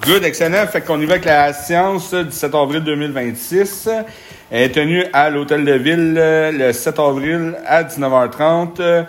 Good, excellent. Fait qu'on y va avec la séance du 7 avril 2026. Elle est tenue à l'Hôtel de Ville le 7 avril à 19h30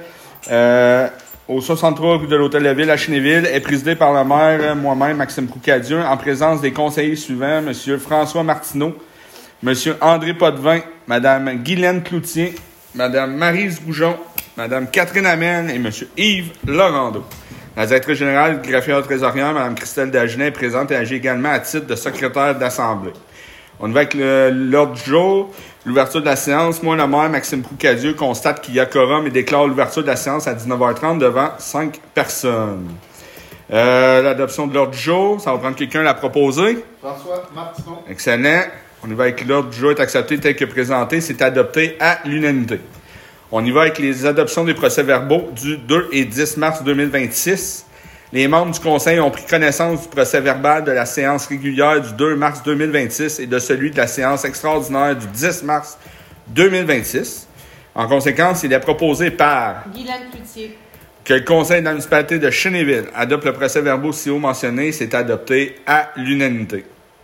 au 63 rue de l'Hôtel de Ville à Chénéville. Elle est présidée par le maire, moi-même, Maxime Proucadieu, en présence des conseillers suivants, M. François Martineau, M. André Potvin, Mme Guylaine Cloutier, Mme Maryse Goujon, Mme Catherine Amel et M. Yves Laurando. La directrice générale du greffier trésorière, Mme Christelle Dagenet, est présente et agit également à titre de secrétaire d'Assemblée. On y va avec l'ordre du jour. L'ouverture de la séance. Moi, le maire, Maxime Proucadieu, constate qu'il y a quorum et déclare l'ouverture de la séance à 19h30 devant 5 personnes. L'adoption de l'ordre du jour. Ça va prendre quelqu'un à la proposer. François Martineau. Excellent. On y va avec l'ordre du jour est accepté tel que présenté. C'est adopté à l'unanimité. On y va avec les adoptions des procès-verbaux du 2 et 10 mars 2026. Les membres du Conseil ont pris connaissance du procès-verbal de la séance régulière du 2 mars 2026 et de celui de la séance extraordinaire du 10 mars 2026. En conséquence, il est proposé par Guylaine Cloutier que le Conseil de la municipalité de Chénéville adopte le procès-verbal si haut mentionné. C'est adopté à l'unanimité.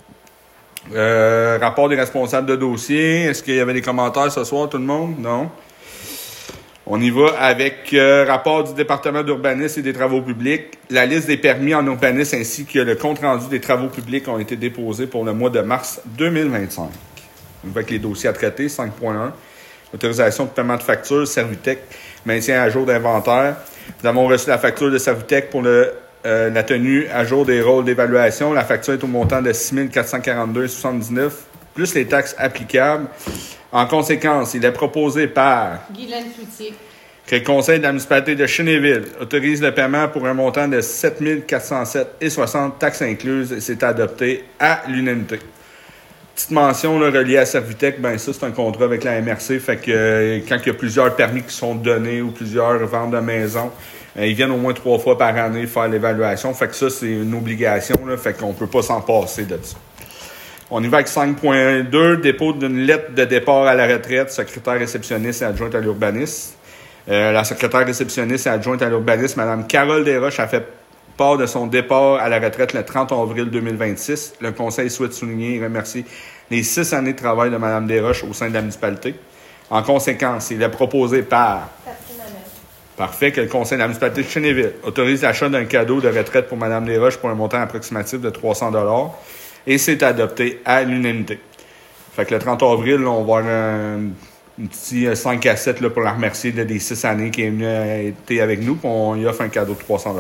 Rapport des responsables de dossier. Est-ce qu'il y avait des commentaires ce soir, tout le monde? Non. On y va avec rapport du département d'urbanisme et des travaux publics. La liste des permis en urbanisme ainsi que le compte-rendu des travaux publics ont été déposés pour le mois de mars 2025. On y va avec les dossiers à traiter, 5.1. Autorisation de paiement de facture, Servitec, maintien à jour d'inventaire. Nous avons reçu la facture de Servitec pour la tenue à jour des rôles d'évaluation. La facture est au montant de 6 442,79 plus les taxes applicables. En conséquence, il est proposé par Guylaine Cloutier que le Conseil de la municipalité de Chénéville autorise le paiement pour un montant de 7 407,60 taxes incluses et c'est adopté à l'unanimité. Petite mention là, reliée à Servitec, ben ça c'est un contrat avec la MRC, fait que quand il y a plusieurs permis qui sont donnés ou plusieurs ventes de maisons, ils viennent au moins 3 fois par année faire l'évaluation, fait que ça c'est une obligation, là, fait qu'on peut pas s'en passer de ça. On y va avec 5.2, dépôt d'une lettre de départ à la retraite, secrétaire réceptionniste et adjointe à l'urbanisme. La secrétaire réceptionniste et adjointe à l'urbanisme, Mme Carole Desroches, a fait part de son départ à la retraite le 30 avril 2026. Le Conseil souhaite souligner et remercier les 6 années de travail de Mme Desroches au sein de la municipalité. En conséquence, il est proposé par Catherine Amel. Parfait que le Conseil de la municipalité de Chénéville autorise l'achat d'un cadeau de retraite pour Mme Desroches pour un montant approximatif de 300 $. Et c'est adopté à l'unanimité. Fait que le 30 avril, là, on va avoir un petit 5 à 7 là, pour la remercier des 6 années qui est venue été avec nous. Puis on lui offre un cadeau de 300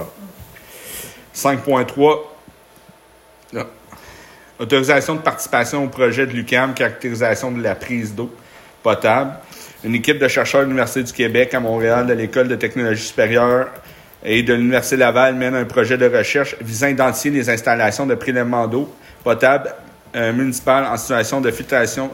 $. 5.3. Là. Autorisation de participation au projet de l'UQAM, caractérisation de la prise d'eau potable. Une équipe de chercheurs de l'Université du Québec à Montréal, de l'École de technologie supérieure et de l'Université Laval mène un projet de recherche visant à identifier les installations de prélèvement d'eau potable municipale en situation de filtration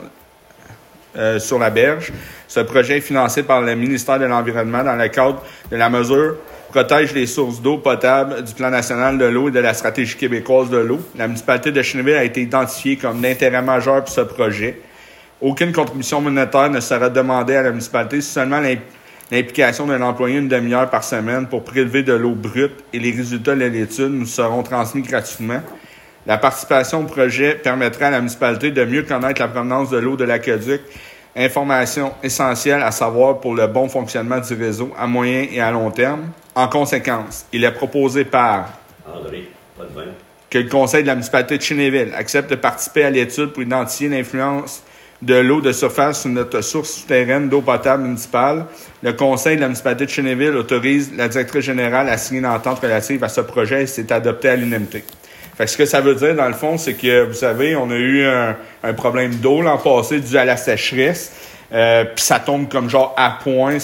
sur la berge. Ce projet est financé par le ministère de l'Environnement dans le cadre de la mesure Protège les sources d'eau potable du Plan national de l'eau et de la stratégie québécoise de l'eau. La municipalité de Chénéville a été identifiée comme d'intérêt majeur pour ce projet. Aucune contribution monétaire ne sera demandée à la municipalité, seulement l'implication d'un employé une demi-heure par semaine pour prélever de l'eau brute et les résultats de l'étude nous seront transmis gratuitement. La participation au projet permettra à la municipalité de mieux connaître la provenance de l'eau de l'aqueduc, information essentielle à savoir pour le bon fonctionnement du réseau à moyen et à long terme. En conséquence, il est proposé par André Potvin que le Conseil de la municipalité de Chénéville accepte de participer à l'étude pour identifier l'influence de l'eau de surface sur notre source souterraine d'eau potable municipale. Le Conseil de la municipalité de Chénéville autorise la directrice générale à signer une entente relative à ce projet et c'est adopté à l'unanimité. Fait que ce que ça veut dire, dans le fond, c'est que, vous savez, on a eu un problème d'eau l'an passé dû à la sécheresse. Puis ça tombe comme genre à point,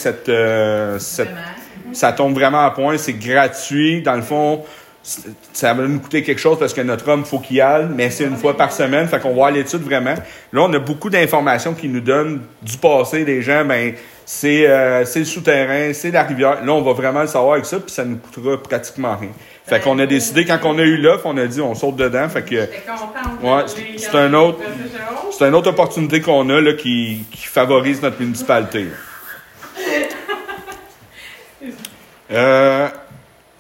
ça tombe vraiment à point. C'est gratuit. Dans le fond, ça va nous coûter quelque chose parce que notre homme, faut qu'il y aille, mais c'est une fois par semaine. Fait qu'on va voir l'étude vraiment. Là, on a beaucoup d'informations qui nous donnent du passé des gens. Ben, c'est le souterrain, c'est la rivière. Là, on va vraiment le savoir avec ça, puis ça nous coûtera pratiquement rien. Fait qu'on a décidé, quand on a eu l'offre, on a dit on saute dedans. Fait que c'est une autre opportunité qu'on a là, qui favorise notre municipalité.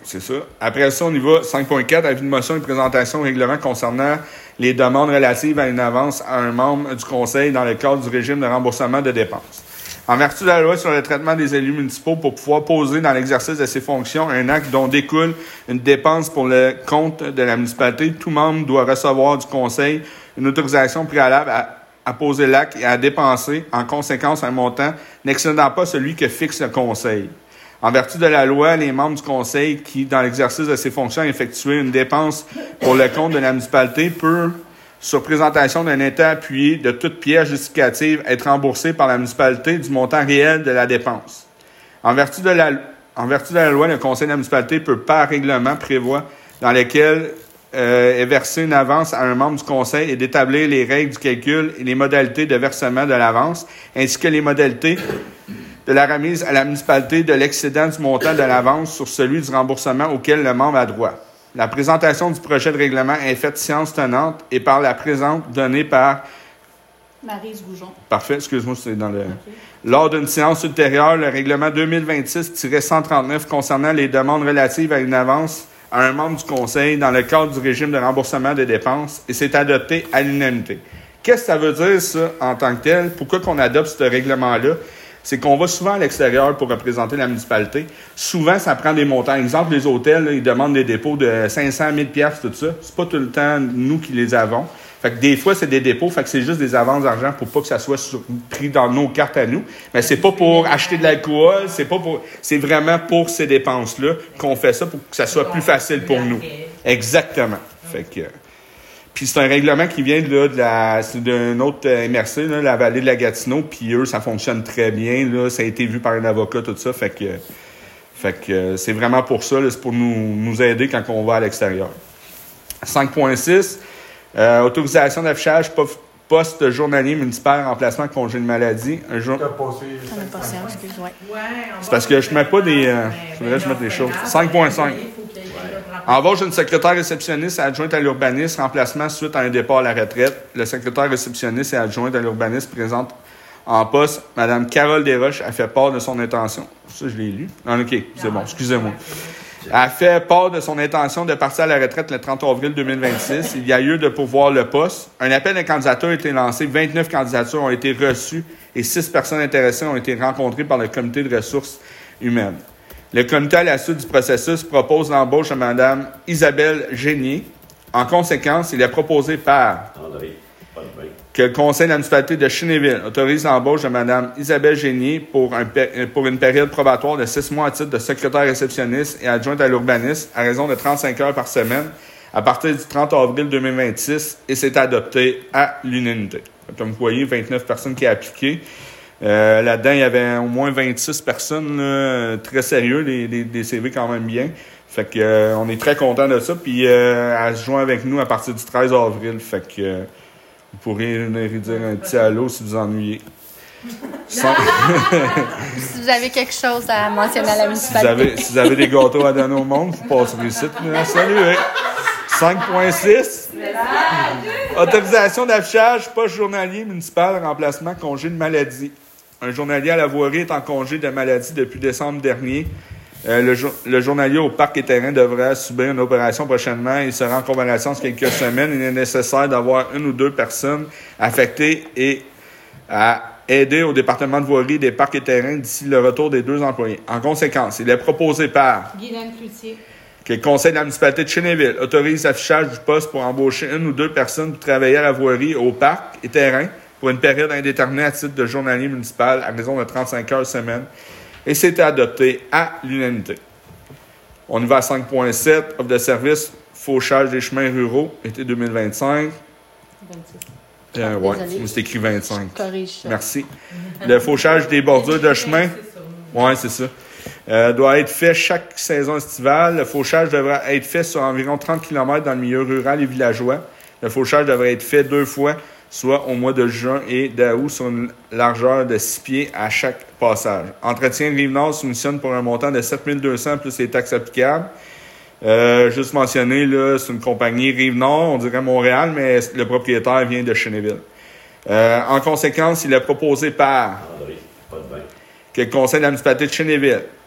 C'est ça. Après ça, on y va. 5.4, avis de motion et présentation au règlement concernant les demandes relatives à une avance à un membre du conseil dans le cadre du régime de remboursement de dépenses. En vertu de la loi sur le traitement des élus municipaux, pour pouvoir poser dans l'exercice de ses fonctions un acte dont découle une dépense pour le compte de la municipalité, tout membre doit recevoir du conseil une autorisation préalable à poser l'acte et à dépenser, en conséquence, un montant n'excédant pas celui que fixe le conseil. En vertu de la loi, les membres du conseil qui, dans l'exercice de ses fonctions, effectuent une dépense pour le compte de la municipalité peuvent, sur présentation d'un état appuyé de toute pièce justificative, être remboursés par la municipalité du montant réel de la dépense. En vertu de la loi, le conseil de la municipalité peut, par règlement, prévoir dans lequel est versée une avance à un membre du conseil et d'établir les règles du calcul et les modalités de versement de l'avance, ainsi que les modalités de la remise à la municipalité de l'excédent du montant de l'avance sur celui du remboursement auquel le membre a droit. La présentation du projet de règlement est faite séance tenante et par la présente donnée par... Maryse Goujon. Parfait, excuse-moi, c'est dans le... Okay. Lors d'une séance ultérieure, le règlement 2026-139 concernant les demandes relatives à une avance à un membre du conseil dans le cadre du régime de remboursement des dépenses et c'est adopté à l'unanimité. Qu'est-ce que ça veut dire, ça, en tant que tel? Pourquoi qu'on adopte ce règlement-là? C'est qu'on va souvent à l'extérieur pour représenter la municipalité. Souvent, ça prend des montants. Exemple, les hôtels, là, ils demandent des dépôts de 500 000 $, tout ça. C'est pas tout le temps nous qui les avons. Fait que des fois, c'est des dépôts, fait que c'est juste des avances d'argent pour pas que ça soit pris dans nos cartes à nous. Mais c'est pas pour acheter de l'alcool, c'est vraiment pour ces dépenses-là qu'on fait ça pour que ça soit plus facile pour nous. Exactement. Fait que... Puis c'est un règlement qui vient c'est d'un autre MRC, là, la vallée de la Gatineau, puis eux, ça fonctionne très bien, là, ça a été vu par un avocat, tout ça, fait que c'est vraiment pour ça, là, c'est pour nous aider quand on va à l'extérieur. 5.6, autorisation d'affichage poste journalier municipal remplacement congé de maladie. C'est parce que je mets pas des... faudrait que je mette des choses. 5.5. Embauche d'une secrétaire réceptionniste et adjointe à l'urbanisme, remplacement suite à un départ à la retraite. Le secrétaire réceptionniste et adjointe à l'urbanisme présente en poste Mme Carole Desroches a fait part de son intention. Ça, je l'ai lu. Ah, OK, c'est bon, excusez-moi. A fait part de son intention de partir à la retraite le 30 avril 2026. Il y a lieu de pourvoir le poste. Un appel de candidature a été lancé. 29 candidatures ont été reçues et 6 personnes intéressées ont été rencontrées par le comité de ressources humaines. Le comité, à la suite du processus, propose l'embauche de Mme Isabelle Génier. En conséquence, il est proposé par que le conseil de la municipalité de Chénéville autorise l'embauche de Mme Isabelle Génier pour une période probatoire de 6 mois à titre de secrétaire réceptionniste et adjointe à l'urbanisme à raison de 35 heures par semaine à partir du 30 avril 2026 et c'est adopté à l'unanimité. Comme vous voyez, 29 personnes qui ont appliqué. Là-dedans, il y avait au moins 26 personnes là, très sérieux, des CV quand même bien. Fait que on est très contents de ça. Puis elle se joint avec nous à partir du 13 avril. Fait que vous pourrez venir dire un petit allô si vous ennuyez. Si vous avez quelque chose à mentionner à la municipalité. Si vous avez des gâteaux à donner au monde, vous passerez ici. Salut! 5.6. Autorisation d'affichage poste journalier municipal remplacement congé de maladie. Un journalier à la voirie est en congé de maladie depuis décembre dernier. Le journalier au parc et terrain devrait subir une opération prochainement. Il sera en convalescence quelques semaines. Il est nécessaire d'avoir 1 ou 2 personnes affectées et à aider au département de voirie des parcs et terrains d'ici le retour des 2 employés. En conséquence, il est proposé par Guylaine Cloutier. Que le conseil de la municipalité de Chénéville autorise l'affichage du poste pour embaucher 1 ou 2 personnes pour travailler à la voirie au parc et terrain pour une période indéterminée à titre de journalier municipal à raison de 35 heures semaine. Et c'était adopté à l'unanimité. On y va à 5.7, offre de service, fauchage des chemins ruraux, été 2025. 26. Oui, c'est écrit 25. Merci. Le fauchage des bordures de chemin. Oui, c'est ça. Doit être fait chaque saison estivale. Le fauchage devrait être fait sur environ 30 km dans le milieu rural et villageois. Le fauchage devrait être fait 2 fois, soit au mois de juin et d'août sur une largeur de 6 pieds à chaque passage. Entretien Rive-Nord soumissionne pour un montant de 7 200 plus les taxes applicables. Juste mentionner, là, c'est une compagnie Rive-Nord, on dirait Montréal, mais le propriétaire vient de Chénéville. En conséquence, il est proposé par que le conseil de la municipalité de Chénéville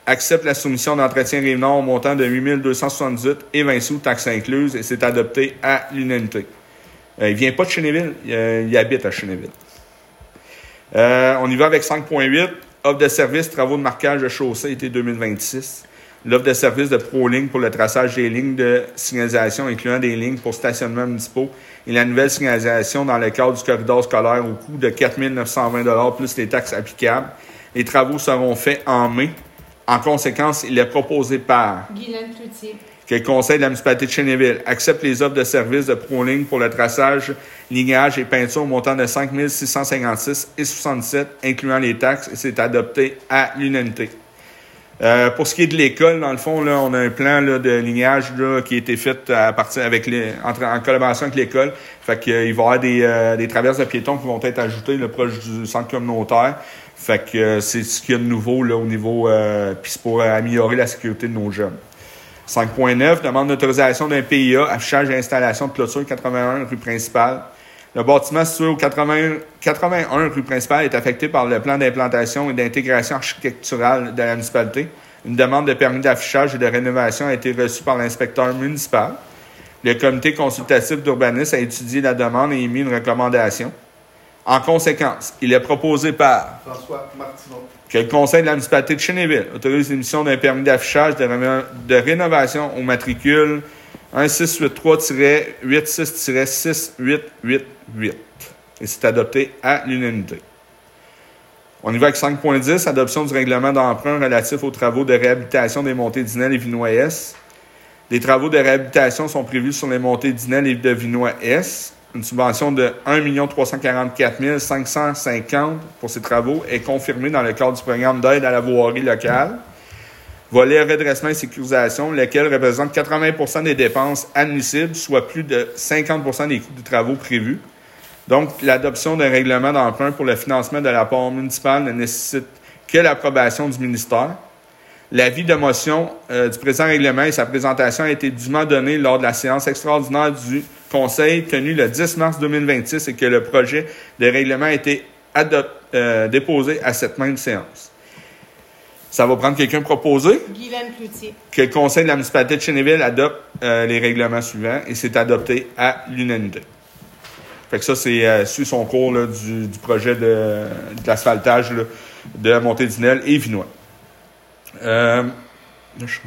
accepte la soumission d'entretien Rive-Nord au montant de 8 278 et 20 sous, taxes incluses, et c'est adopté à l'unanimité. Il vient pas de Chénéville, il habite à Chénéville. On y va avec 5.8. Offre de service, travaux de marquage de chaussée, été 2026. L'offre de service de ProLigne pour le traçage des lignes de signalisation, incluant des lignes pour stationnement municipaux et la nouvelle signalisation dans le cadre du corridor scolaire au coût de 4 920 $ plus les taxes applicables. Les travaux seront faits en mai. En conséquence, il est proposé par Guylaine Cloutier. que le Conseil de la municipalité de Chénéville accepte les offres de service de ProLigne pour le traçage, lignage et peinture au montant de 5 656 et 67, incluant les taxes, et c'est adopté à l'unanimité. Pour ce qui est de l'école, dans le fond, là, on a un plan là, de lignage là, qui a été fait à partir en collaboration avec l'école. Fait qu'il va y avoir des traverses de piétons qui vont être ajoutées là, proche du centre communautaire. Fait que c'est ce qu'il y a de nouveau là, au niveau puis c'est pour améliorer la sécurité de nos jeunes. 5.9, demande d'autorisation d'un PIA, affichage et installation de clôture 81 rue principale. Le bâtiment situé au 81 rue principale est affecté par le plan d'implantation et d'intégration architecturale de la municipalité. Une demande de permis d'affichage et de rénovation a été reçue par l'inspecteur municipal. Le comité consultatif d'urbanisme a étudié la demande et émis une recommandation. En conséquence, il est proposé par François Martineau que le Conseil de la municipalité de Chénéville autorise l'émission d'un permis d'affichage de rénovation au matricule 1683-86-6888. Et c'est adopté à l'unanimité. On y va avec 5.10, adoption du règlement d'emprunt relatif aux travaux de réhabilitation des montées d'Inel et Vinois-S. Les travaux de réhabilitation sont prévus sur les montées d'Inel et de Vinois-S. Une subvention de 1 344 550 pour ces travaux est confirmée dans le cadre du programme d'aide à la voirie locale. Volet redressement et sécurisation, lequel représente 80 % des dépenses admissibles, soit plus de 50 % des coûts de travaux prévus. Donc, l'adoption d'un règlement d'emprunt pour le financement de l'apport municipal ne nécessite que l'approbation du ministère. L'avis de motion du présent règlement et sa présentation a été dûment donnée lors de la séance extraordinaire du Conseil tenue le 10 mars 2026 et que le projet de règlement a été déposé à cette même séance. Ça va prendre quelqu'un proposé. Guylaine Cloutier. Que le Conseil de la municipalité de Chénéville adopte les règlements suivants et c'est adopté à l'unanimité. Fait que ça, c'est suit son cours là, du projet de l'asphaltage là, de la montée d'Inel et Vinois. Là, je suis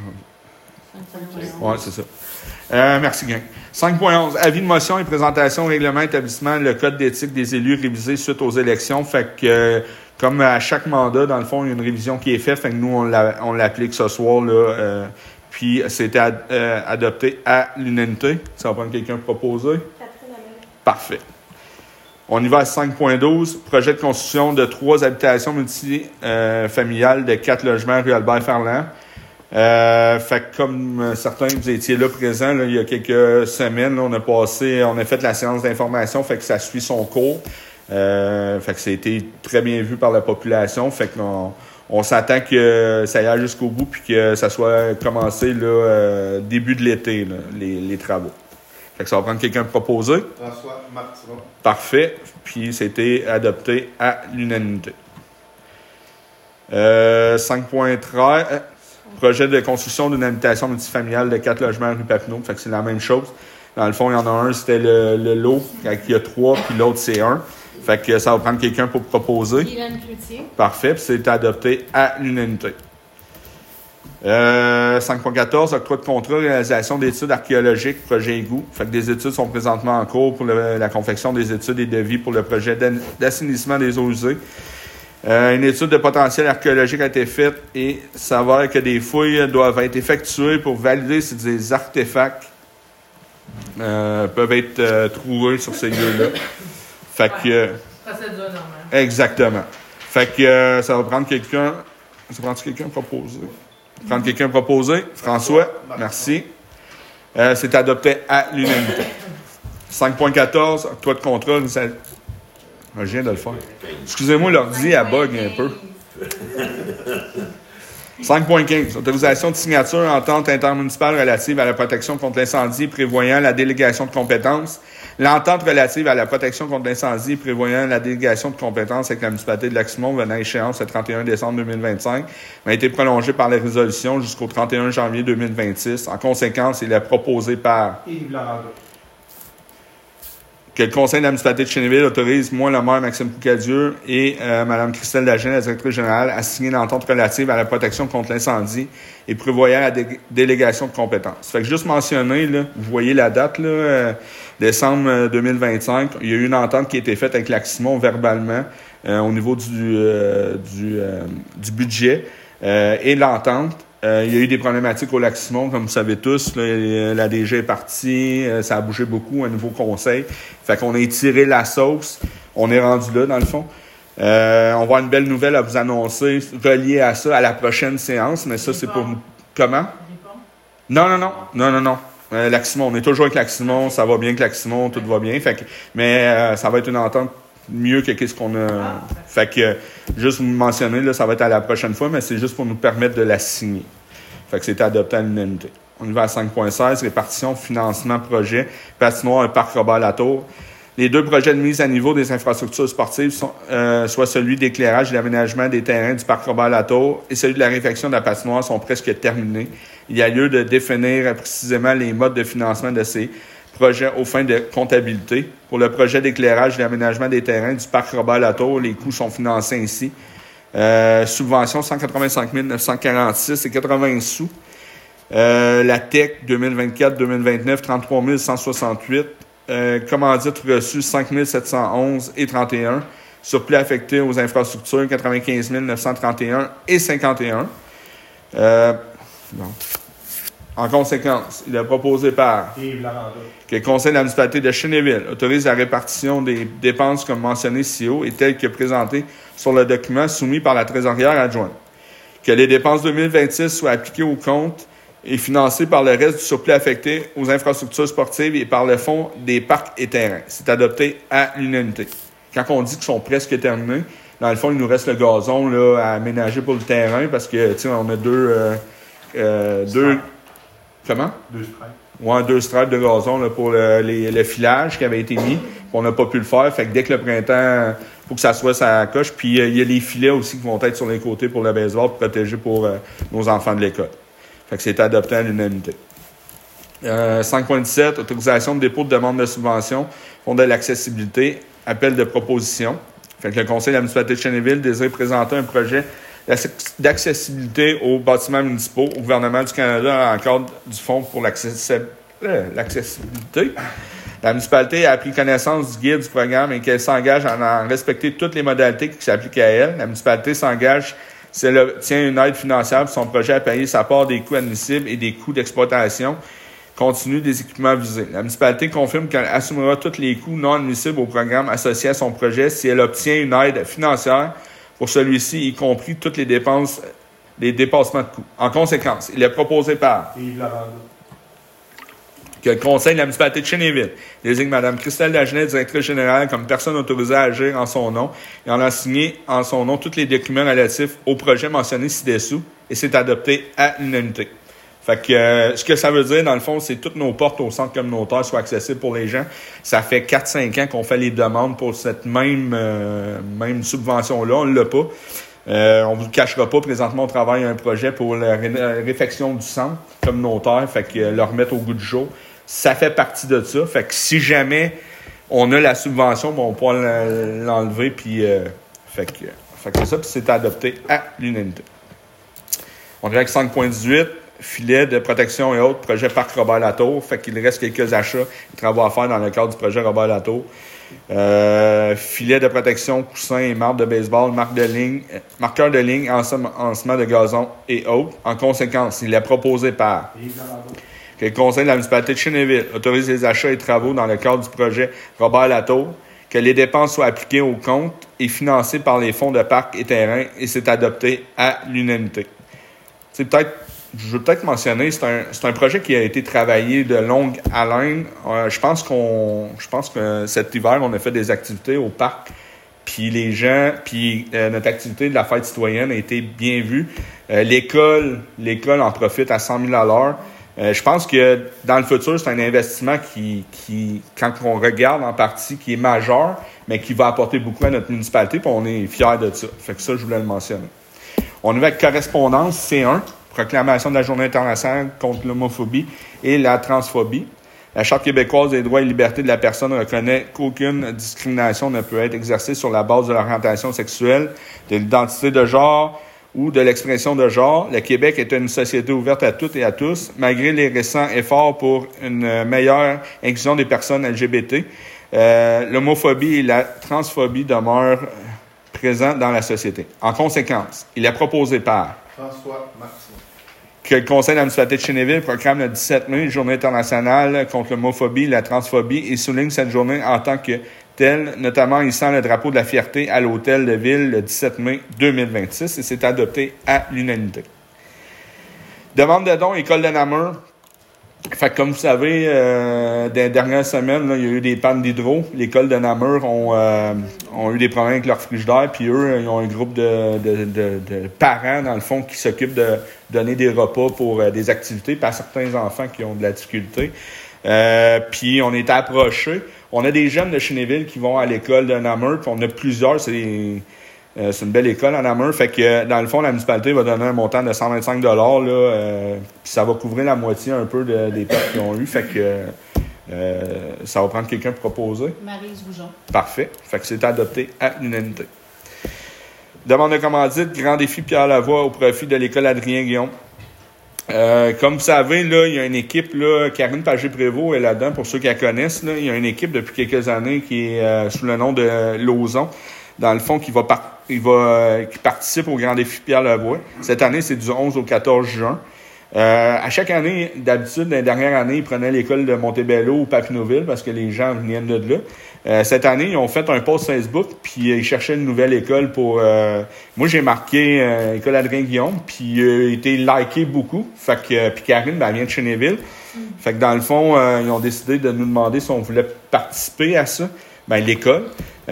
ouais, c'est ça. Merci, gang. 5.11. Avis de motion et présentation au règlement établissement le code d'éthique des élus révisé suite aux élections. Fait que, comme à chaque mandat, dans le fond, il y a une révision qui est faite. Fait que nous, on l'applique ce soir, là. Puis, c'était adopté à l'unanimité. Ça va prendre quelqu'un proposé. Parfait. On y va à 5.12. Projet de construction de 3 habitations multifamiliales de 4 logements rue Albert-Ferland. Fait que comme certains vous étiez là présents là, il y a quelques semaines, là, on a fait la séance d'information, fait que ça suit son cours. Fait que ça a été très bien vu par la population. Fait qu'on s'attend que ça aille jusqu'au bout puis que ça soit commencé là, début de l'été, là, les travaux. Fait que ça va prendre quelqu'un de proposé. François Martineau. Parfait. Puis c'était adopté à l'unanimité. 5.13. Projet de construction d'une habitation multifamiliale de 4 logements rue Papineau. Fait que c'est la même chose. Dans le fond, il y en a un, c'était le lot. Il y a 3, puis l'autre, c'est 1. Fait que ça va prendre quelqu'un pour proposer. Guylaine Cloutier. Parfait. Puis c'est adopté à l'unanimité. 5.14, octroi de contrat, réalisation d'études archéologiques, projet égout. Fait que des études sont présentement en cours pour la confection des études et devis pour le projet d'assainissement des eaux usées. Une étude de potentiel archéologique a été faite et s'avère que des fouilles doivent être effectuées pour valider si des artefacts peuvent être trouvés sur ces lieux-là. Fait que... Procédure normale. Exactement. Fait que ça va prendre quelqu'un... Ça prend quelqu'un proposé? Prendre quelqu'un proposé? François, merci. C'est adopté à l'unanimité. 5.14, octroi de contrat... Je viens de le faire. Excusez-moi, l'ordi, elle bug un peu. 5.15. Autorisation de signature entente intermunicipale relative à la protection contre l'incendie prévoyant la délégation de compétences. L'entente relative à la protection contre l'incendie prévoyant la délégation de compétences avec la municipalité de Lac-Simon venant à échéance le 31 décembre 2025 a été prolongée par la résolution jusqu'au 31 janvier 2026. En conséquence, il est proposé par Yves Laranda. que le conseil de la municipalité de Chénéville autorise, moi, le maire Maxime Poucadieu et Mme Christelle Dagen, la directrice générale, à signer l'entente relative à la protection contre l'incendie et prévoyant la délégation de compétences. Fait que juste mentionner, là, vous voyez la date, là, décembre 2025, il y a eu une entente qui a été faite avec Lac-Simon verbalement au niveau du budget et l'entente. Il y a eu des problématiques au Lac-Simon, comme vous savez tous. Là, la DG est partie, ça a bougé beaucoup, un nouveau conseil. Fait qu'on a étiré la sauce. On est rendu là, dans le fond. On va avoir une belle nouvelle à vous annoncer reliée à ça à la prochaine séance, mais ça, c'est pour nous. Comment? Non. Lac-Simon, on est toujours avec Lac-Simon, ça va bien avec Lac-Simon, tout va bien. Fait que, mais ça va être une entente mieux que qu'est-ce qu'on a. Fait que, juste vous mentionner, là, ça va être à la prochaine fois, mais c'est juste pour nous permettre de la signer. Fait que c'est adopté à l'unanimité. On y va à 5.16, répartition, financement, projet, patinoire et parc Robert-Latour. Les deux projets de mise à niveau des infrastructures sportives sont, soit celui d'éclairage et d'aménagement des terrains du parc Robert-Latour et celui de la réfection de la patinoire sont presque terminés. Il y a lieu de définir précisément les modes de financement de ces projets aux fins de comptabilité. Pour le projet d'éclairage et d'aménagement des terrains du parc Robert-Latour, les coûts sont financés ainsi. Subvention 185 946 et 80 sous. La TEC 2024-2029, 33 168. Commandite reçue 5 711 et 31. Surplus affecté aux infrastructures 95 931 et 51. Bon. En conséquence, il est proposé par Yves Laranda. que le conseil de la municipalité de Chénéville autorise la répartition des dépenses comme mentionné ci haut et telles que présentées sur le document soumis par la trésorière adjointe. Que les dépenses 2026 soient appliquées au compte et financées par le reste du surplus affecté aux infrastructures sportives et par le fonds des parcs et terrains. C'est adopté à l'unanimité. Quand on dit qu'ils sont presque terminés, dans le fond, il nous reste le gazon là, à aménager pour le terrain parce que, tu sais, on a deux. Comment? 2 strikes. Ouais, 2 stripes de gazon là, pour le filage qui avait été mis. On n'a pas pu le faire. Fait que dès que le printemps, faut que ça soit sa coche. Puis il y a les filets aussi qui vont être sur les côtés pour le baseball pour protéger pour nos enfants de l'école. Fait que c'est adopté à l'unanimité. 5.17, autorisation de dépôt de demande de subvention, fonds de l'accessibilité, appel de proposition. Fait que le conseil de la municipalité de Chénéville désire présenter un projet d'accessibilité aux bâtiments municipaux au gouvernement du Canada en cadre du Fonds pour l'accessibilité. La municipalité a pris connaissance du guide du programme et qu'elle s'engage à en respecter toutes les modalités qui s'appliquent à elle. La municipalité s'engage si elle obtient une aide financière pour son projet à payer sa part des coûts admissibles et des coûts d'exploitation continue des équipements visés. La municipalité confirme qu'elle assumera tous les coûts non admissibles au programme associé à son projet si elle obtient une aide financière pour celui-ci, y compris toutes les dépenses, les dépassements de coûts. En conséquence, il est proposé par Yves Laranda. que le conseil de la municipalité de Chénéville désigne Mme Christelle Dagenet, directrice générale, comme personne autorisée à agir en son nom et en a signé en son nom tous les documents relatifs au projet mentionné ci-dessous et c'est adopté à l'unanimité. Fait que ce que ça veut dire, dans le fond, c'est que toutes nos portes au centre communautaire soient accessibles pour les gens. Ça fait 4-5 ans qu'on fait les demandes pour cette même subvention-là. On ne l'a pas. On vous le cachera pas. Présentement, on travaille un projet pour la réfection du centre communautaire. Fait que le remettre au goût du jour. Ça fait partie de ça. Fait que si jamais on a la subvention, on pourra l'enlever. Puis, fait que ça, puis c'est adopté à l'unanimité. On dirait que 5.18. Filet de protection et autres, projet Parc Robert-Latour. Fait qu'il reste quelques achats et travaux à faire dans le cadre du projet Robert-Latour. Filet de protection, coussins et marques de baseball, marqueurs de ligne, ensemble de gazon et autres. En conséquence, il est proposé par que le conseil de la municipalité de Chénéville autorise les achats et travaux dans le cadre du projet Robert-Latour, que les dépenses soient appliquées au compte et financées par les fonds de parcs et terrains et c'est adopté à l'unanimité. Je veux peut-être mentionner, c'est un projet qui a été travaillé de longue haleine. Je pense que cet hiver, on a fait des activités au parc. Puis notre activité de la fête citoyenne a été bien vue. L'école en profite à 100 000 $. Je pense que dans le futur, c'est un investissement qui, quand on regarde en partie, qui est majeur, mais qui va apporter beaucoup à notre municipalité, puis on est fiers de ça. Fait que ça, je voulais le mentionner. On y va avec correspondance C1, proclamation de la Journée internationale contre l'homophobie et la transphobie. La Charte québécoise des droits et libertés de la personne reconnaît qu'aucune discrimination ne peut être exercée sur la base de l'orientation sexuelle, de l'identité de genre ou de l'expression de genre. Le Québec est une société ouverte à toutes et à tous, malgré les récents efforts pour une meilleure inclusion des personnes LGBT. L'homophobie et la transphobie demeurent présents dans la société. En conséquence, il est proposé par François Martineau. Que le Conseil de la municipalité de Chénéville proclame le 17 mai Journée internationale contre l'homophobie et la transphobie et souligne cette journée en tant que telle, notamment en hissant le drapeau de la fierté à l'hôtel de ville le 17 mai 2026 et c'est adopté à l'unanimité. Demande de dons, École de Namur. Fait que comme vous savez, dans les dernières semaines, là, il y a eu des pannes d'hydro. L'école de Namur ont eu des problèmes avec leur frigidaire, puis eux, ils ont un groupe de parents, dans le fond, qui s'occupent de donner des repas pour des activités, puis à certains enfants qui ont de la difficulté. Puis on est approchés. On a des jeunes de Chénéville qui vont à l'école de Namur, puis on a plusieurs, c'est une belle école à Namur. Fait que, dans le fond, la municipalité va donner un montant de 125 $, puis ça va couvrir la moitié un peu des pertes qu'ils ont eues. Fait que ça va prendre quelqu'un pour proposer. Maryse Goujon. Parfait. Fait que c'est adopté à l'unanimité. Demande de commandite, grand défi Pierre Lavoie au profit de l'école Adrien-Guillaume. Comme vous savez, là, il y a une équipe, là, Karine Pagé-Prévost est là-dedans, pour ceux qui la connaissent. Là, il y a une équipe depuis quelques années qui est sous le nom de Lauson, dans le fond, qui participe au Grand Défi Pierre Lavoie. Cette année, c'est du 11 au 14 juin. À chaque année, d'habitude, dans les dernières années, ils prenaient l'école de Montebello ou Papineauville parce que les gens venaient de là. Cette année, ils ont fait un post Facebook, puis ils cherchaient une nouvelle école pour... moi, j'ai marqué École Adrien-Guillaume, puis il a été liké beaucoup. Fait que puis Karine, elle vient de Chénéville. Fait que dans le fond, ils ont décidé de nous demander si on voulait participer à ça. L'école.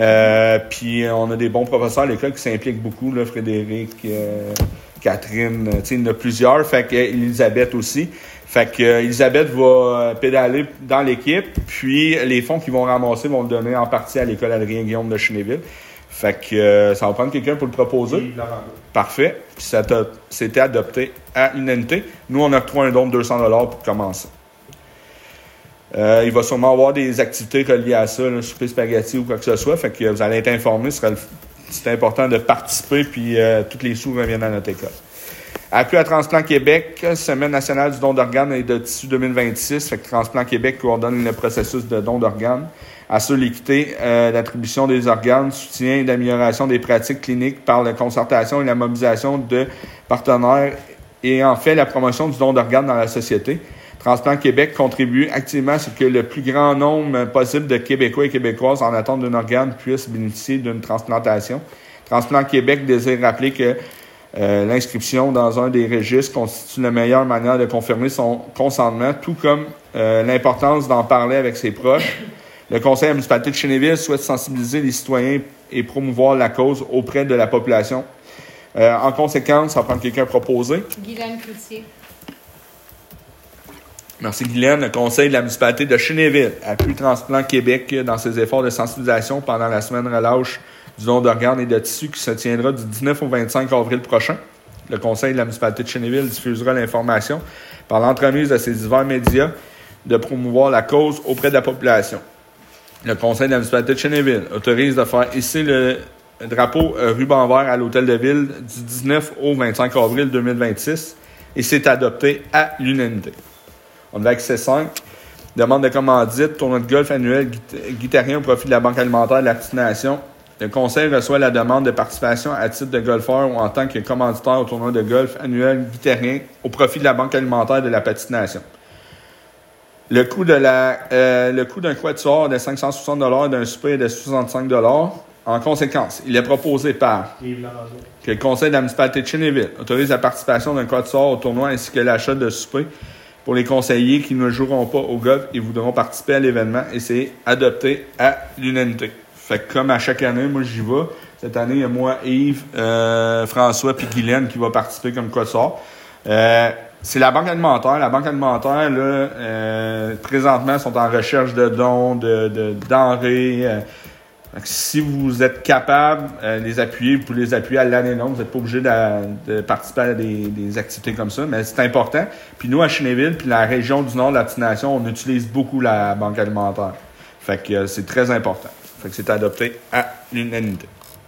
Puis on a des bons professeurs à l'école qui s'impliquent beaucoup, là, Frédéric, Catherine, il y en a plusieurs. Fait que Elisabeth aussi. Fait que Elisabeth va pédaler dans l'équipe, puis les fonds qu'ils vont ramasser vont le donner en partie à l'école Adrien-Guillaume de Chénéville. Fait que ça va prendre quelqu'un pour le proposer. Parfait. Puis c'était adopté à l'unanimité. Nous, on a octroyé un don de 200 $ pour commencer. Il va sûrement avoir des activités reliées à ça, là, souper spaghetti ou quoi que ce soit. Fait que vous allez être informés. C'est important de participer, puis tous les sous reviennent à notre école. Appui à Transplant Québec, Semaine nationale du don d'organes et de tissus 2026. Fait que Transplant Québec coordonne le processus de don d'organes, assure l'équité d'attribution des organes, soutient l'amélioration des pratiques cliniques par la concertation et la mobilisation de partenaires et en fait la promotion du don d'organes dans la société. Transplant Québec contribue activement à ce que le plus grand nombre possible de Québécois et Québécoises en attente d'un organe puissent bénéficier d'une transplantation. Transplant Québec désire rappeler que l'inscription dans un des registres constitue la meilleure manière de confirmer son consentement, tout comme l'importance d'en parler avec ses proches. Le Conseil de la municipalité de Chénéville souhaite sensibiliser les citoyens et promouvoir la cause auprès de la population. En conséquence, ça va prendre quelqu'un proposé. Guylaine Cloutier. Merci Guylaine. Le Conseil de la municipalité de Chénéville appuie Transplant Québec dans ses efforts de sensibilisation pendant la semaine relâche du don d'organes et de tissus qui se tiendra du 19 au 25 avril prochain. Le Conseil de la municipalité de Chénéville diffusera l'information par l'entremise de ses divers médias de promouvoir la cause auprès de la population. Le Conseil de la municipalité de Chénéville autorise de faire hisser le drapeau ruban vert à l'hôtel de ville du 19 au 25 avril 2026 et c'est adopté à l'unanimité. On va avec C5. Demande de commandite, tournoi de golf annuel guitarien au profit de la Banque alimentaire de la Petite Nation. Le Conseil reçoit la demande de participation à titre de golfeur ou en tant que commanditaire au tournoi de golf annuel guitarien au profit de la Banque alimentaire de la Petite Nation. Le coût d'un quatuor de 560 $ et d'un souper est de 65 $. En conséquence, il est proposé par que le Conseil de la municipalité de Chénéville autorise la participation d'un quatuor au tournoi ainsi que l'achat de souper pour les conseillers qui ne joueront pas au golf et voudront participer à l'événement et c'est adopté à l'unanimité. Fait que comme à chaque année, moi j'y vais. Cette année, il y a moi, Yves, François puis Guylaine qui va participer comme co-sort. C'est la Banque alimentaire. La Banque alimentaire, là, présentement, sont en recherche de dons, de denrées. Donc, si vous êtes capable de les appuyer, vous pouvez les appuyer à l'année longue. Vous n'êtes pas obligé de participer à des activités comme ça, mais c'est important. Puis nous, à Chénéville, puis la région du nord de la petite nation, on utilise beaucoup la Banque alimentaire. Fait que c'est très important. Fait que c'est adopté à l'unanimité.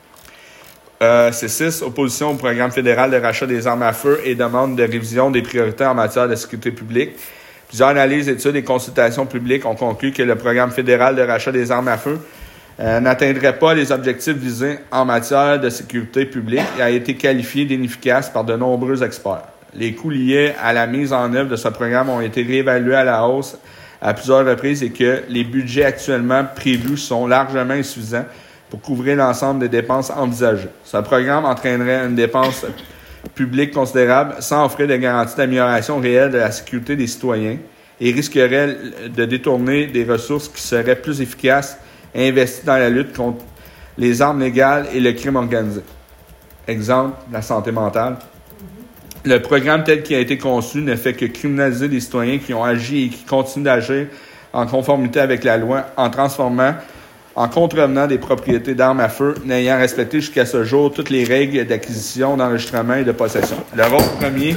C6, opposition au programme fédéral de rachat des armes à feu et demande de révision des priorités en matière de sécurité publique. Plusieurs analyses, études et consultations publiques ont conclu que le programme fédéral de rachat des armes à feu n'atteindrait pas les objectifs visés en matière de sécurité publique et a été qualifié d'inefficace par de nombreux experts. Les coûts liés à la mise en œuvre de ce programme ont été réévalués à la hausse à plusieurs reprises et que les budgets actuellement prévus sont largement insuffisants pour couvrir l'ensemble des dépenses envisagées. Ce programme entraînerait une dépense publique considérable sans offrir de garantie d'amélioration réelle de la sécurité des citoyens et risquerait de détourner des ressources qui seraient plus efficaces et investies dans la lutte contre les armes légales et le crime organisé. Exemple, la santé mentale. Le programme tel qu'il a été conçu ne fait que criminaliser les citoyens qui ont agi et qui continuent d'agir en conformité avec la loi en transformant en contrevenant des propriétés d'armes à feu n'ayant respecté jusqu'à ce jour toutes les règles d'acquisition, d'enregistrement et de possession. Le rôle premier...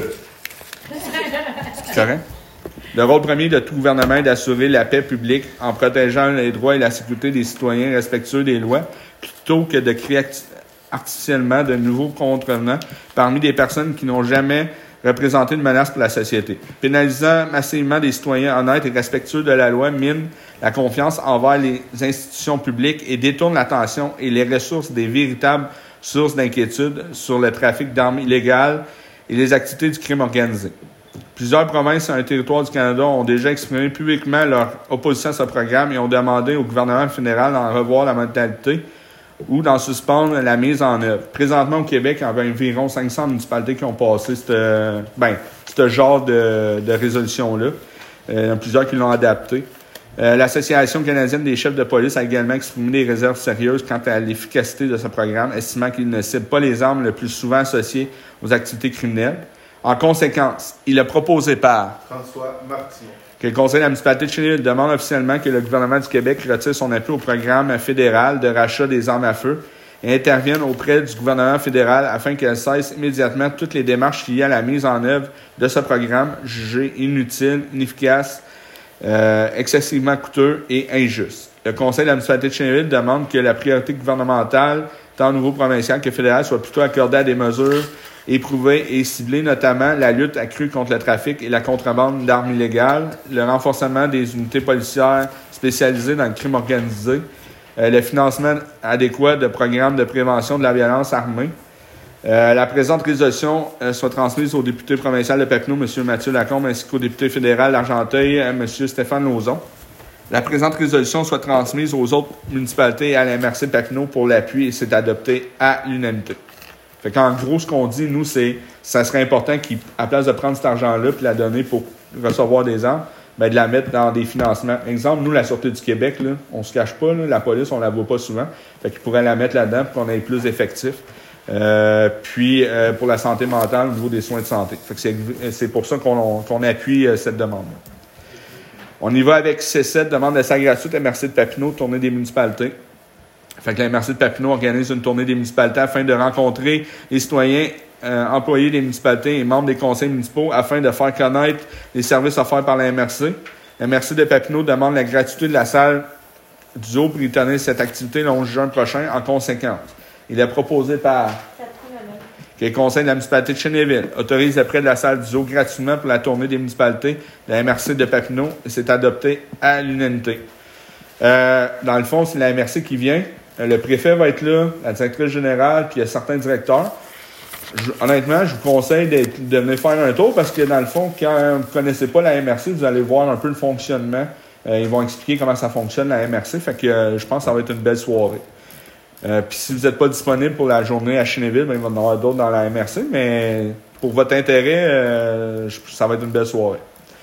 Correct? Le rôle premier de tout gouvernement est d'assurer la paix publique en protégeant les droits et la sécurité des citoyens respectueux des lois, plutôt que de créer artificiellement de nouveaux contrevenants parmi des personnes qui n'ont jamais représenté une menace pour la société. Pénalisant massivement des citoyens honnêtes et respectueux de la loi mine la confiance envers les institutions publiques et détourne l'attention et les ressources des véritables sources d'inquiétude sur le trafic d'armes illégales et les activités du crime organisé. Plusieurs provinces sur un territoire du Canada ont déjà exprimé publiquement leur opposition à ce programme et ont demandé au gouvernement fédéral d'en revoir la modalité ou d'en suspendre la mise en œuvre. Présentement, au Québec, il y avait environ 500 municipalités qui ont passé ce genre de résolution-là. Il y en a plusieurs qui l'ont adapté. L'Association canadienne des chefs de police a également exprimé des réserves sérieuses quant à l'efficacité de ce programme, estimant qu'il ne cible pas les armes le plus souvent associées aux activités criminelles. En conséquence, il a proposé par François Martineau que le Conseil de la municipalité de Chénéville demande officiellement que le gouvernement du Québec retire son appui au programme fédéral de rachat des armes à feu et intervienne auprès du gouvernement fédéral afin qu'elle cesse immédiatement toutes les démarches liées à la mise en œuvre de ce programme jugé inutile, inefficace, excessivement coûteux et injuste. Le Conseil de la municipalité de Chénéville demande que la priorité gouvernementale, tant au niveau provincial que fédéral, soit plutôt accordée à des mesures éprouvées et ciblées, notamment la lutte accrue contre le trafic et la contrebande d'armes illégales, le renforcement des unités policières spécialisées dans le crime organisé, le financement adéquat de programmes de prévention de la violence armée. La présente résolution soit transmise au député provincial de Papineau, M. Mathieu Lacombe, ainsi qu'au député fédéral d'Argenteuil, M. Stéphane Lauzon. La présente résolution soit transmise aux autres municipalités et à la MRC de Papineau pour l'appui et c'est adopté à l'unanimité. Fait qu'en gros, ce qu'on dit, nous, c'est ça serait important qu'à place de prendre cet argent-là et la donner pour recevoir des armes, ben de la mettre dans des financements. Exemple, nous, la Sûreté du Québec, là, on se cache pas, là, la police, on la voit pas souvent. Fait qu'ils pourraient la mettre là-dedans pour qu'on ait plus d'effectifs. Puis pour la santé mentale au niveau des soins de santé. Fait que c'est pour ça qu'on appuie cette demande. On y va avec C7, demande d'essai gratuite à MRC de Papineau, tournée des municipalités. Fait que la MRC de Papineau organise une tournée des municipalités afin de rencontrer les citoyens, employés des municipalités et membres des conseils municipaux afin de faire connaître les services offerts par la MRC. La MRC de Papineau demande la gratuité de la salle du zoo pour y tenir cette activité le 11 juin prochain en conséquence. Il est proposé par que le Conseil de la municipalité de Chénéville autorise le prêt de la salle du zoo gratuitement pour la tournée des municipalités de la MRC de Papineau et c'est adopté à l'unanimité. Dans le fond, c'est la MRC qui vient. Le préfet va être là, la directrice générale, puis il y a certains directeurs. Honnêtement, je vous conseille de venir faire un tour parce que dans le fond, quand vous ne connaissez pas la MRC, vous allez voir un peu le fonctionnement. Ils vont expliquer comment ça fonctionne, la MRC. Fait que je pense que ça va être une belle soirée. Puis si vous n'êtes pas disponible pour la journée à Chénéville, ben, il va y en avoir d'autres dans la MRC, mais pour votre intérêt, ça va être une belle soirée.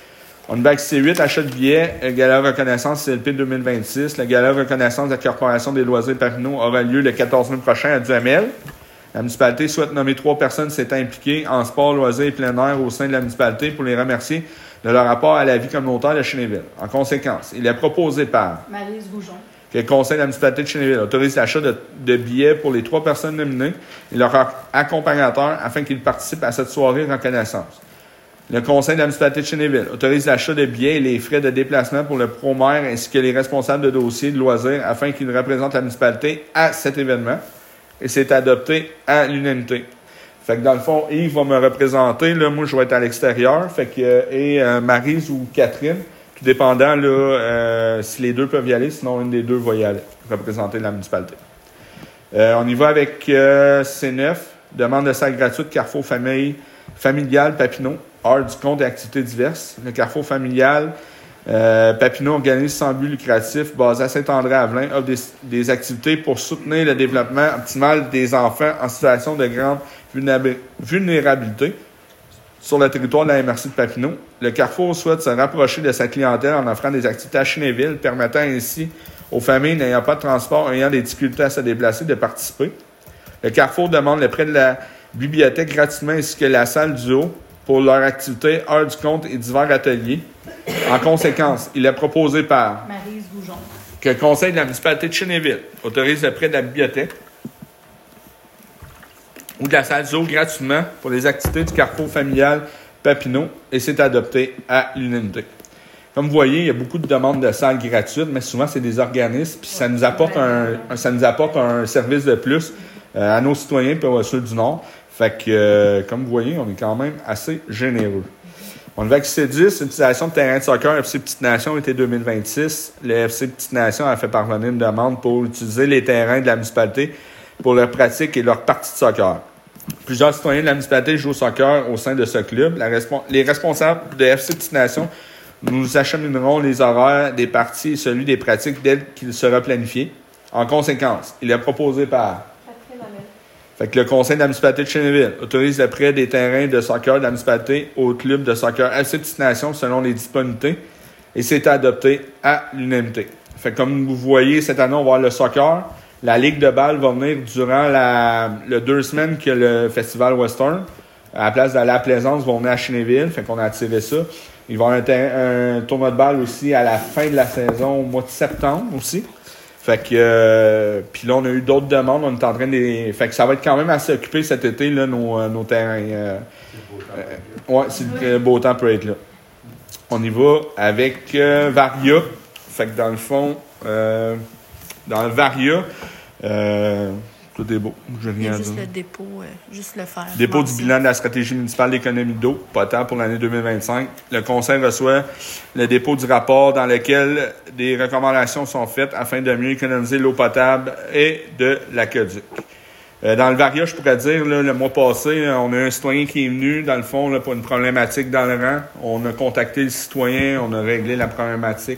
On y va avec C8, achat de billets, gala reconnaissance CLP 2026. Le gala reconnaissance de la Corporation des loisirs Papineau aura lieu le 14 mai prochain à Duhamel. La municipalité souhaite nommer 3 personnes s'étant impliquées en sport, loisirs et plein air au sein de la municipalité pour les remercier de leur rapport à la vie communautaire de Chénéville. En conséquence, il est proposé par Maryse Goujon. que le conseil de la municipalité de Chénéville autorise l'achat de billets pour les 3 personnes nominées et leurs accompagnateurs afin qu'ils participent à cette soirée reconnaissance. Le conseil de la municipalité de Chénéville autorise l'achat de billets et les frais de déplacement pour le pro-maire ainsi que les responsables de dossiers de loisirs afin qu'ils représentent la municipalité à cet événement. Et c'est adopté à l'unanimité. Fait que dans le fond, Yves va me représenter. Là, moi, je vais être à l'extérieur. Fait que, Maryse ou Catherine, tout dépendant là, si les deux peuvent y aller, sinon une des deux va y aller, représenter la municipalité. On y va avec C9, demande de salle gratuite Carrefour familial Papineau, heure du compte et activités diverses. Le Carrefour familial Papineau organise sans but lucratif basé à Saint-André-Avelin offre des activités pour soutenir le développement optimal des enfants en situation de grande vulnérabilité sur le territoire de la MRC de Papineau. Le Carrefour souhaite se rapprocher de sa clientèle en offrant des activités à Chénéville, permettant ainsi aux familles n'ayant pas de transport ayant des difficultés à se déplacer de participer. Le Carrefour demande le prêt de la bibliothèque gratuitement ainsi que la salle du haut pour leur activité heure du compte et divers ateliers. En conséquence, il est proposé par Maryse Goujon. que le conseil de la municipalité de Chénéville autorise le prêt de la bibliothèque ou de la salle du haut gratuitement pour les activités du Carrefour familial Papineau et c'est adopté à l'unanimité. Comme vous voyez, il y a beaucoup de demandes de salles gratuites, mais souvent c'est des organismes, puis ça nous apporte un service de plus à nos citoyens et à ceux du Nord. Fait que, comme vous voyez, on est quand même assez généreux. On va avec C10, utilisation de terrain de soccer FC Petite Nation été 2026. Le FC Petite Nation a fait parvenir une demande pour utiliser les terrains de la municipalité pour leur pratique et leur partie de soccer. Plusieurs citoyens de la municipalité jouent au soccer au sein de ce club. Les responsables de FC Petite Nation nous achemineront les horaires des parties et celui des pratiques dès qu'il sera planifié. En conséquence, il est proposé par fait que le conseil de la municipalité de Chénéville autorise le prêt des terrains de soccer de la municipalité au club de soccer FC Petite Nation selon les disponibilités et c'est adopté à l'unanimité. Fait que comme vous voyez, cette année, on va avoir le soccer. La Ligue de balle va venir durant le 2 semaines que le Festival Western. À la place d'aller à Plaisance, vont venir à Chénéville. Fait qu'on a attiré ça. Il va y avoir un tournoi de balle aussi à la fin de la saison, au mois de septembre aussi. Fait que puis là, on a eu d'autres demandes. On est en train de fait que ça va être quand même assez occupé cet été, là, nos terrains. Ouais, c'est le beau temps peut être là. On y va avec Varia. Fait que dans le fond, dans le Varia, tout est beau. J'ai rien à dire. Juste le dépôt, juste le faire. Dépôt du bilan de la stratégie municipale d'économie d'eau, potable pour l'année 2025. Le conseil reçoit le dépôt du rapport dans lequel des recommandations sont faites afin de mieux économiser l'eau potable et de l'aqueduc. Dans le Varia, je pourrais dire, là, le mois passé, on a un citoyen qui est venu, dans le fond, là, pour une problématique dans le rang. On a contacté le citoyen, on a réglé la problématique.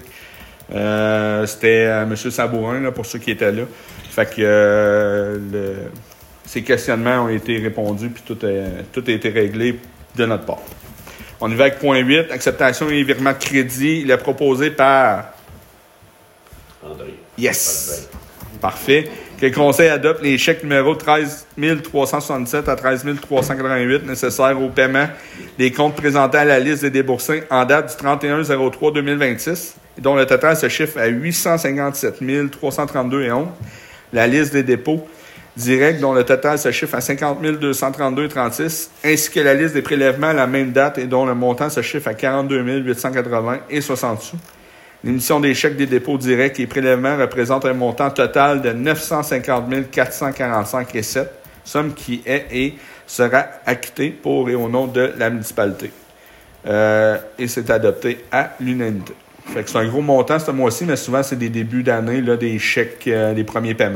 C'était M. Sabourin, là, pour ceux qui étaient là. Fait que ces questionnements ont été répondus puis tout a été réglé de notre part. On y va avec point 8, acceptation et virement de crédit. Il est proposé par André. Yes! Parfait. Que le conseil adopte les chèques numéro 13 367 à 13 388 nécessaires au paiement des comptes présentés à la liste des déboursés en date du 31/03/2026 et dont le total se chiffre à 857 332,11. La liste des dépôts directs dont le total se chiffre à 50 232,36 ainsi que la liste des prélèvements à la même date et dont le montant se chiffre à 42 880,60 sous. L'émission des chèques des dépôts directs et prélèvements représente un montant total de 950 445,7, somme qui est et sera acquittée pour et au nom de la municipalité. Et c'est adopté à l'unanimité. Fait que c'est un gros montant ce mois-ci, mais souvent c'est des débuts d'année, là, des chèques, des premiers paiements.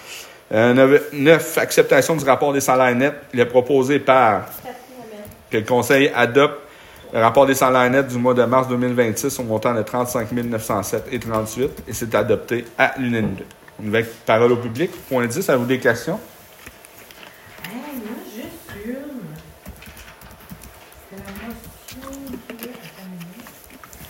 9. Acceptation du rapport des salaires nets. Il est proposé par que le conseil adopte le rapport des salaires nets du mois de mars 2026 au montant de 35 907,38 et c'est adopté à l'unanimité. On y va avec parole au public. Point 10, à vous des questions? Moi, juste une. C'est la motion.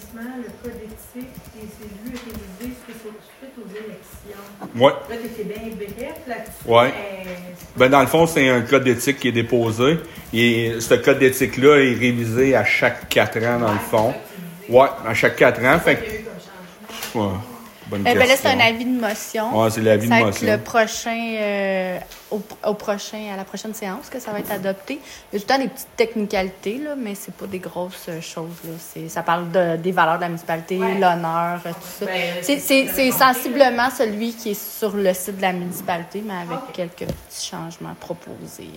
financement, le code éthique des élus est révisé suite aux élections. Ouais. Là, tu étais bien bref là-dessus. Ouais. Mais... Ben, dans le fond, c'est un code d'éthique qui est déposé. Et ce code d'éthique-là est révisé à chaque 4 ans, dans le fond. Ouais, à chaque 4 ans. Fait que... Ouais. Bonne Ben là, c'est question. un avis de motion. Ouais, c'est l'avis de Ça va motion. être le prochain, à la prochaine séance que ça va être adopté. Il y a tout le temps des petites technicalités, là, mais c'est pas des grosses choses. Là. Ça parle des valeurs de la municipalité, l'honneur, tout ça. C'est sensiblement celui qui est sur le site de la municipalité, mais avec quelques petits changements proposés.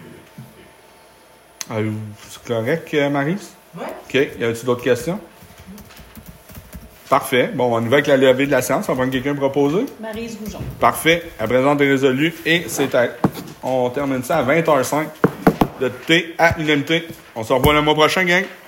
C'est correct, Maryse? Oui. OK. Y a-t-il d'autres questions? Parfait. Bon, on y va avec la levée de la séance. On va prendre quelqu'un proposer. Maryse Goujon. Parfait. À présent, est résolu. Et on termine ça à 20h05 de thé à l'unanimité. On se revoit le mois prochain, gang.